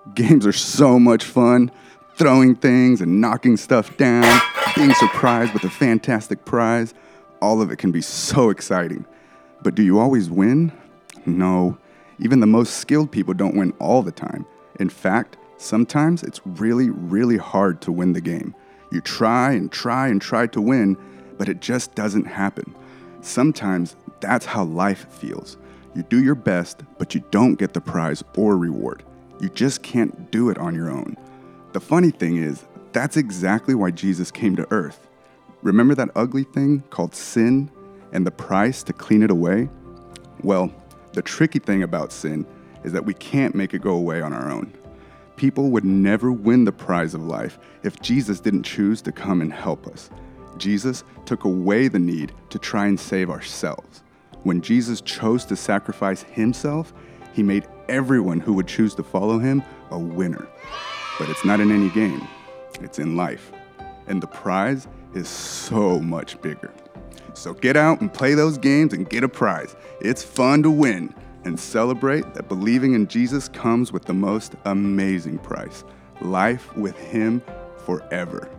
Games are so much fun. Throwing things and knocking stuff down, being surprised with a fantastic prize, all of it can be so exciting. But do you always win? No. Even the most skilled people don't win all the time. In fact, sometimes it's really, really hard to win the game. You try and try and try to win, but it just doesn't happen. Sometimes that's how life feels. You do your best, but you don't get the prize or reward. You just can't do it on your own. The funny thing is, that's exactly why Jesus came to earth. Remember that ugly thing called sin and the price to clean it away? Well, the tricky thing about sin is that we can't make it go away on our own. People would never win the prize of life if Jesus didn't choose to come and help us. Jesus took away the need to try and save ourselves. When Jesus chose to sacrifice himself, he made everyone who would choose to follow him a winner. But it's not in any game, it's in life. And the prize is so much bigger. So get out and play those games and get a prize. It's fun to win. And celebrate that believing in Jesus comes with the most amazing prize, life with him forever.